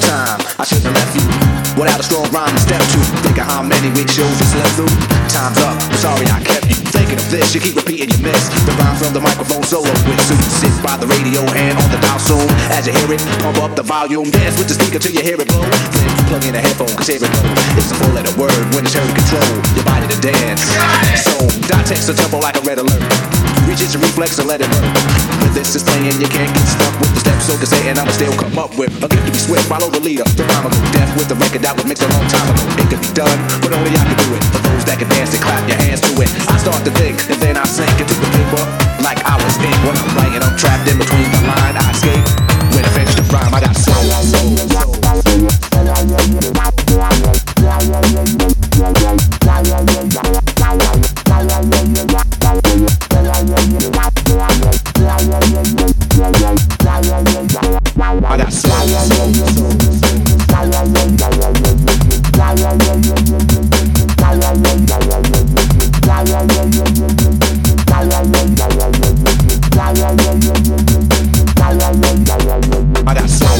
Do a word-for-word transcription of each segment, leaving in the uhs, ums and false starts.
time. I shouldn't have left you without a strong rhyme and step two. Think of how many week shows you slept through. Time's up, I'm sorry I kept you thinking of this. You keep repeating you miss the rhyme from the microphone solo with. So you sit by the radio and on the dial soon. As you hear it, pump up the volume. Dance with the speaker till you hear it blow. Then plug in a headphone, cause here it goes. It's a four letter word when it's heard to control your body to dance. So dot text the tempo like a red alert. Reach it to reflex and let it work. When this is playing, you can't get stuck with the steps. So can say, and I'ma still come up with a gift to be swift. Follow the leader, the rhyme will go deaf with the record that was mixed a long time ago. It could be done, but only I can do it. For those that can dance and clap your hands to it. I start to think, and then I sink into the paper like I was ink. When I'm writing, I'm trapped in between the line. I escape. When I finish the rhyme, I got soul, soul, soul. I got soul, soul, I got soul,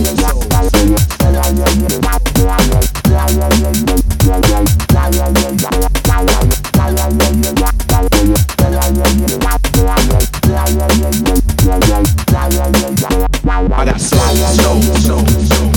I got soul, soul, soul, soul.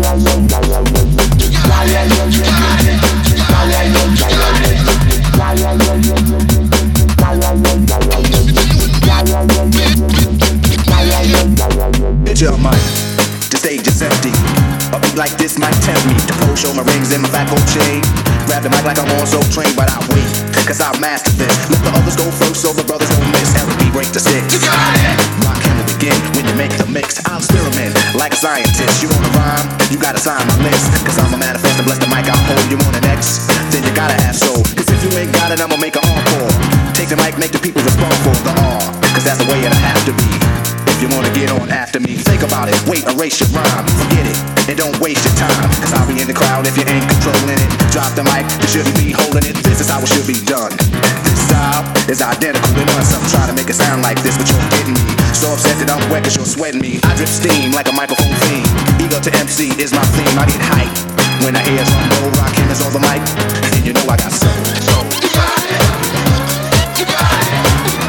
Picture of mine, the stage is empty. A beat like this might tempt me to pull, show my rings and my fat gold chain. Grab the mic like I'm on so trained, but I wait, cause I mastered this. Let the others go first so the brothers don't miss. Eric B, break the six. You got it! Rock him to begin when you make the mix. I'll experiment like a scientist. You wanna rhyme? You gotta sign my list. Cause I'm a manifest and bless the mic I'll hold. You want an X? Then you gotta have soul. Cause if you ain't got it, I'ma make an encore. Take the mic, make the people respond for the R. Cause that's the way it'll have to be. If you wanna get on after me, think about it, wait, erase your rhyme, forget it, and don't waste your time. Cause I'll be in the crowd if you ain't controlling it. Drop the mic, you shouldn't be holding it. This is how it should be done. This style is identical to mine. Some try to make it sound like this, but you're getting me. So upset that I'm wet cause you're sweating me. I drip steam like a microphone fiend. Ego to M C is my theme, I get hype when I hear drum roll, rock him is on the mic. And you know I got soul, soul. You got it, you got it.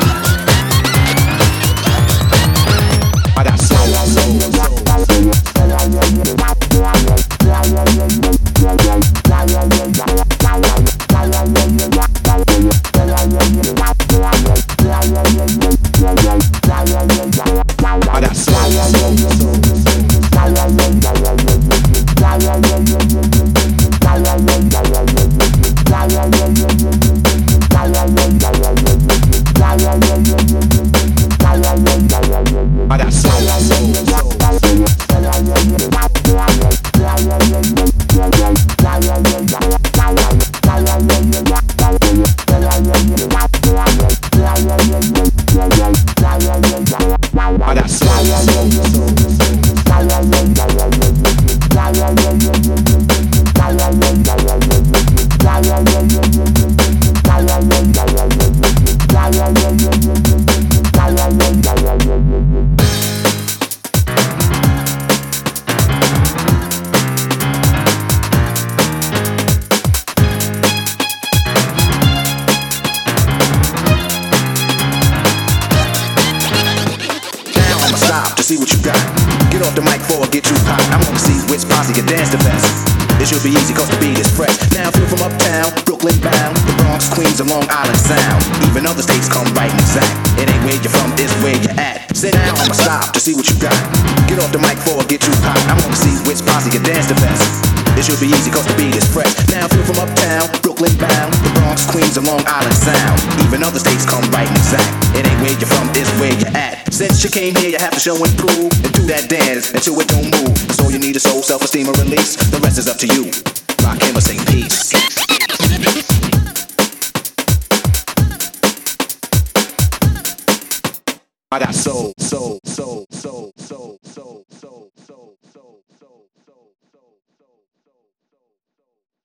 I got soul, soul, soul. I got I got soul, soul, soul. I got soul, to see what you got. Get off the mic before I get too hot. I wanna see which posse can dance the best. It should be easy cause the beat is fresh. Now if you're from uptown, Brooklyn bound, the Bronx, Queens, and Long Island Sound. Even other states come right and exact. It ain't where you're from, it's where you're at. Sit down, I'ma stop to see what you got. Get off the mic before I get too hot. I wanna see which posse can dance the best. It should be easy cause the beat is fresh. Now if you're from uptown, Brooklyn bound, the Bronx, Queens, and Long Island Sound. Even other states come right and exact. It ain't where you're from, it's where you're at. Since you came here, you have to show and prove and do that dance until it don't move. So you need a soul, self-esteem, or release. The rest is up to you. Rock him or sing peace. I got soul, soul, soul, soul, soul, soul.